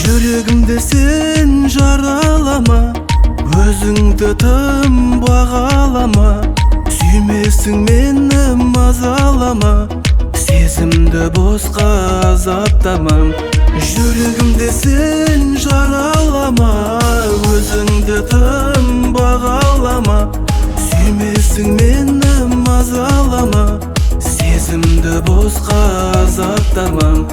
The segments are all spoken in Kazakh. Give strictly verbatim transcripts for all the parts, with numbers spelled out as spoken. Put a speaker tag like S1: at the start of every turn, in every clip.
S1: Жүрегімді сен жаралама, өзіңді тым бағалама. Сүймесің мені мазалама, сезімді босқа азаптамам. Жүрегімді сен жаралама, өзіңді тым бағалама. Сүймесің мені мазалама, сезімді босқа азаптамам.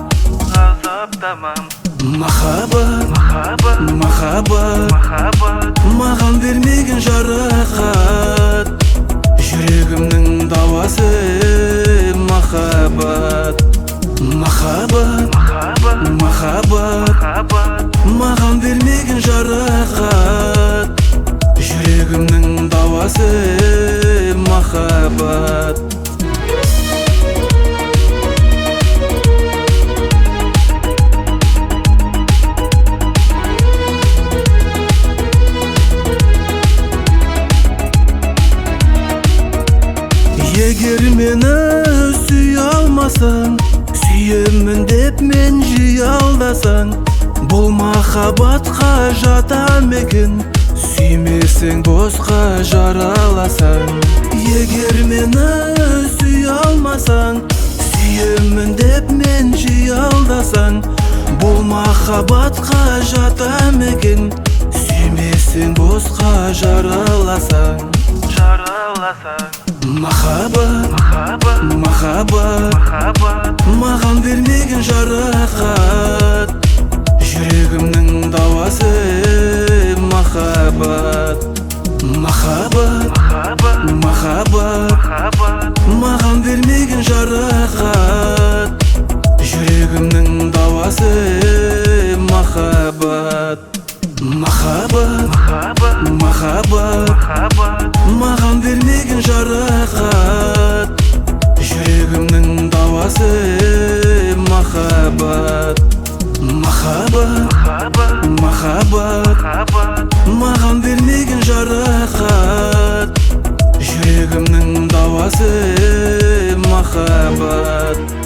S1: Махаббат, махаббат, маған бермеген жарақат. Жүрегімнің дауасы махаббат. Махаббат, махаббат, маған бермеген жарақат. Жүрегімнің дауасы махаббат. Егер мені сүй алмасаң, сүйемін деп мен жиі алдасаң, бұл махаббатқа жата ма екен? Сүймесең босқа жараласаң. Егер мені сүй алмасаң, сүйемін деп мен жиі алдасаң, бұл махаббатқа жата ма екен? Сүймесең босқа жараласаң. Махаббат, махаббат, маған бермеген жарақат. Жүрегімнің дауасы махаббат. Махаббат, махаббат, маған бермеген жарақат. Жүрегімнің дауасы махаббат. Махаббат, махаббат, маған бермеген жарақат. Жүрегімнің дауасы махаббат. Махаббат, махаббат, маған бермеген жарақат. Жүрегімнің дауасы махаббат.